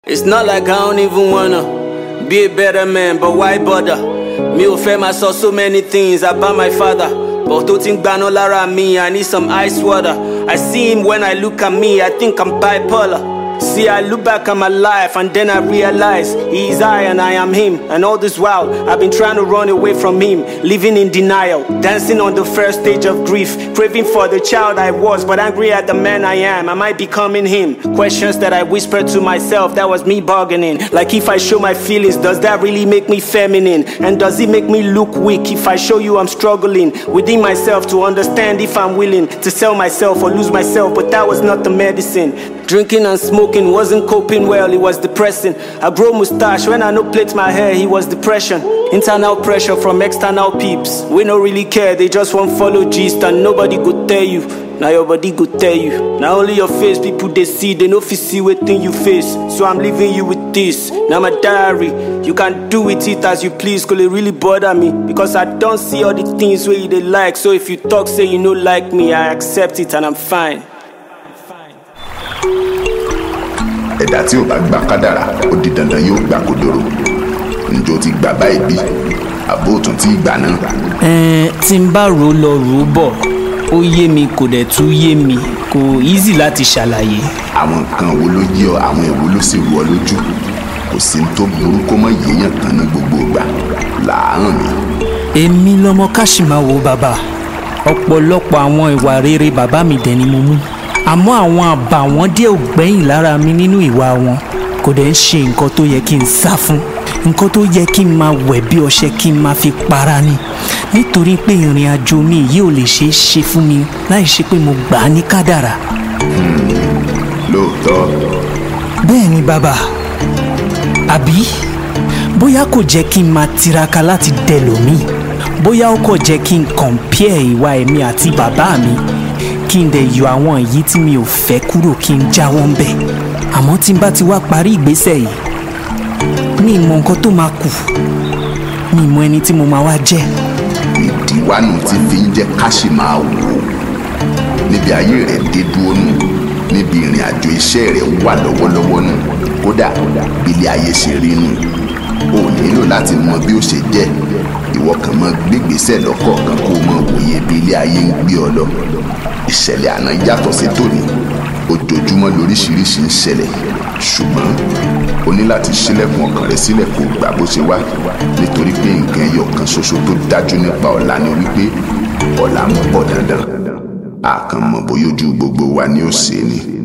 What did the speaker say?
It's not like I don't even wanna be a better man, but why bother? Me ò fẹ́ máa sọ so many things about my father, but tó ti ń gbaná lára mi, I need some ice water. I see him when I look at me, I think I'm bipolar. See, I look back at my life and then I realize he is I and I am him. And all this while, I've been trying to run away from him, living in denial, dancing on the first stage of grief, craving for the child I was, but angry at the man I am. Am I becoming him? Questions that I whispered to myself, that was me bargaining. Like, if I show my feelings, does that really make me feminine? And does it make me look weak if I show you I'm struggling within myself to understand if I'm willing to sell myself or lose myself? But that was not the medicine. Drinking and smoking wasn't coping well, it was depressing. I grow mustache when I no plait my hair, it was depression. Internal pressure from external peeps. We don't really care, they just want follow gist and nobody could tell you. Now your body could tell you. Now only your face people they see, they no fit see wetin you face. So I'm leaving you with this. Now my diary, you can do with it as you please, cause it really bother me. Because I don't see all the things where you they like. So if you talk say you no like me, I accept it and I'm fine. Ẹ̀dá tí ò bá gba kádàrá ó di dandan yóò gbà kodoro. Ǹjọ́ ti gbà báyìí bí àbó tún ti gbà náà. Tí n bá rò lọ rò bọ̀ ó yé mi kò dẹ̀ tún yé mi kò easy láti ṣàlàyé. Àwọn nǹkan wo ló yé ọ, àwọn èwo ló sì rú ọ lójú? Kò sí ní tó burú kó mọ yéèyàn kan ní gbogbo ìgbà làárọ̀ mi. Èmi lọmọ Káṣímáwo bàbá, ọ̀pọ̀lọpọ̀ àwọn ìwà rere bàbá mi dẹ̀ ni mo mú. Àmọ́ àwọn àbàwọ́n díẹ̀ ò gbẹ́yìn lára mi nínú ìwà wọn, kò dẹ̀ ń ṣe nǹkan tó yẹ kí n sá fún, nǹkan tó yẹ kí n máa wẹ̀ bí ọṣẹ kí n máa fi para ni, nítorí pé ìrìn àjò mi yìí ò lè ṣeé ṣe fún mi láì ṣe pé mo gbà á ní kádàrá. Lóòótọ́. Bẹ́ẹ̀ ni bàbá, àbí bóyá kò jẹ́ kí n máa tiraka láti dẹlòmíì, bóyá ó kò jẹ́ kí n compare ìwà èmi àti bàbá mi, kí n dẹ̀ yọ àwọn èyí tí mi ò fẹ́ kúrò kí n jáwọ́ ń bẹ̀. Àmọ́ tí n bá ti wá parí ìgbésẹ̀ yìí, mi mọ nǹkan tó máa kù, mi mọ ẹni tí mo máa wá jẹ́. Ìdíwánu ti fi ń jẹ́ Káṣímáwo níbi ayé rẹ̀ dé dúró nù, níbi ìrìn àjò iṣẹ́ rẹ̀ wà lọ́wọ́lọ́wọ́ nù, kódà bí ilé ayé ṣe rí nù. O nílò láti mọ bí ó ṣe jẹ́, ìwọ kàn mọ gbégbèsè lọ́kọ̀ọ̀kan kó o mọ wòye bí ilé ayé ń gbé ọ lọ. Ìṣẹ̀lẹ̀ àná yàtọ̀ sí tòní, ojoojúmọ́ lóríṣiríṣi ń ṣẹlẹ̀, ṣùgbọ́n o ní láti ṣílẹ̀kùn ọkàn rẹ sílẹ̀ kó gbà bó ṣe wá, nítorí pé nǹkan ẹyọ kan ṣoṣo tó dájú nípa ọ̀la ni wípé ọ̀la ń bọ̀ dandan. A kàn mọ̀ bóyá ojú gbogbo wa ni ó ṣe ni.